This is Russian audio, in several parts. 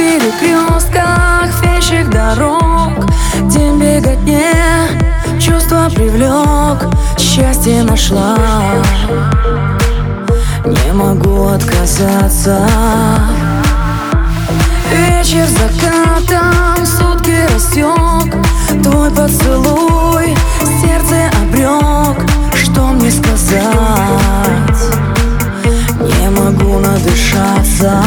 перекрестках вещих дорог. День беготне, чувство привлек, счастье нашла. Не могу отказаться. Вечер закатом, сутки растек. Твой поцелуй сердце обрек. Что мне сказать? Не могу надышаться.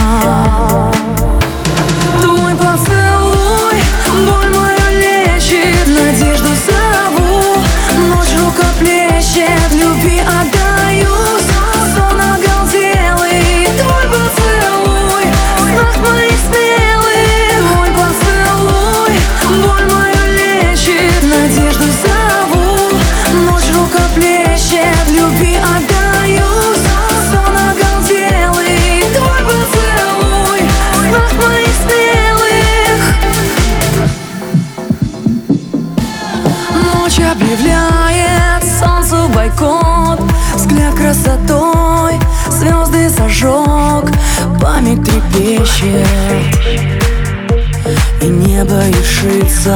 Твой поцелуй боль мою лечит, надежду зову. Ночь рука плещет, любви отдаюсь. Сон оголделый, твой поцелуй знак моих смелых. Твой поцелуй боль мою лечит, надежду зову. Ночь рука плещет, любви отдаюсь. Сон оголделый, твой поцелуй знак моих смелых. Ночь объявляет солнцу бойкот. Взгляд красотой звезды зажег. Память трепещет и небо решится.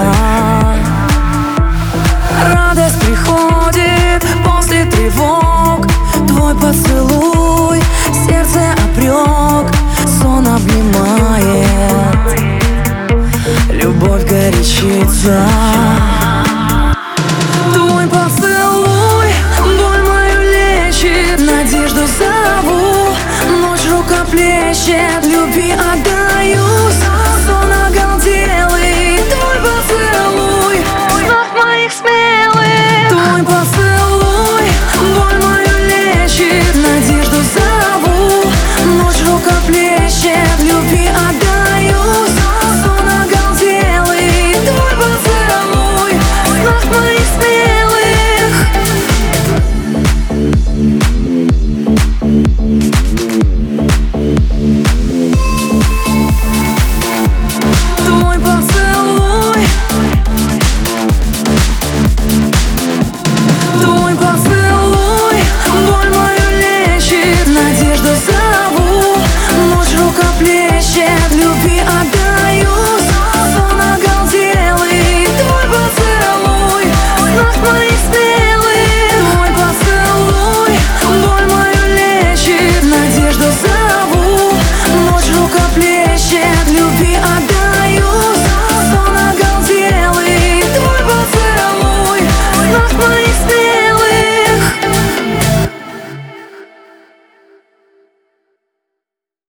Радость приходит после тревог. Твой поцелуй сердце обрек. Сон обнимает, любовь горячится.